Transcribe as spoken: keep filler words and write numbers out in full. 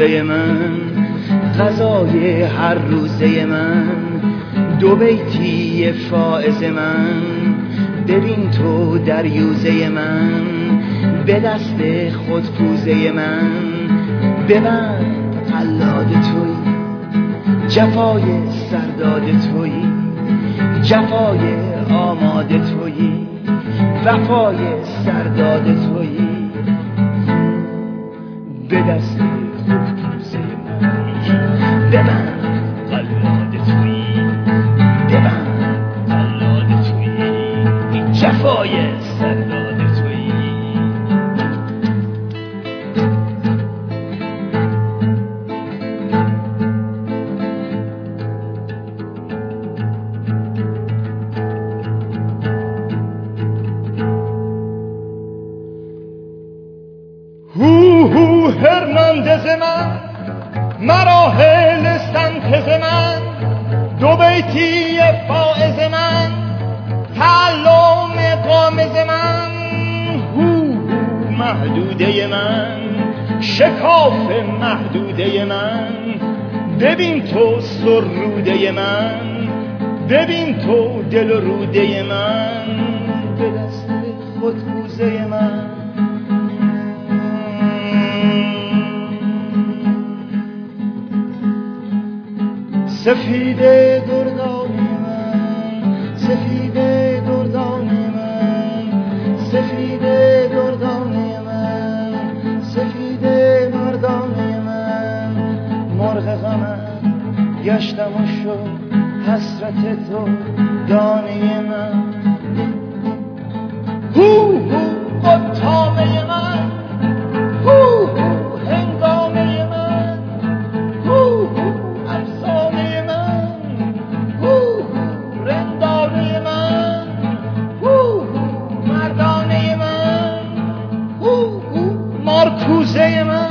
کوزه من، غذای هر روزه من، دو بیتی فائز من. ببین تو دریوزه من، به دست خود پوزه من. ببند قلاد توی، جفای سرداد توی، جفای آماده توی، وفای سرداد توی. به دست خود پوزه من، ببند قلاد توی، ببند قلاد توی، جفای سرداد توی. هو هو هرناندز من، مراحل سنتز من، دو بیتی فائز من، تعلم قامز من. هو هو محدوده من، شکاف محدوده من. ببین تو سروده من، ببین تو دل و روده من. به دست خود پوزه من، سفید دردانی من، سفید دردانی من، سفید دردانی من، سفید مردانی من. مرغ غمم گشتم و شد حسرت تو دانه من. هو هو قطامه من، هو هو هنگامه من، هو هو افسانه من، هو هو رندانه من، هو هو مردانه من، هو هو مارکوزه من.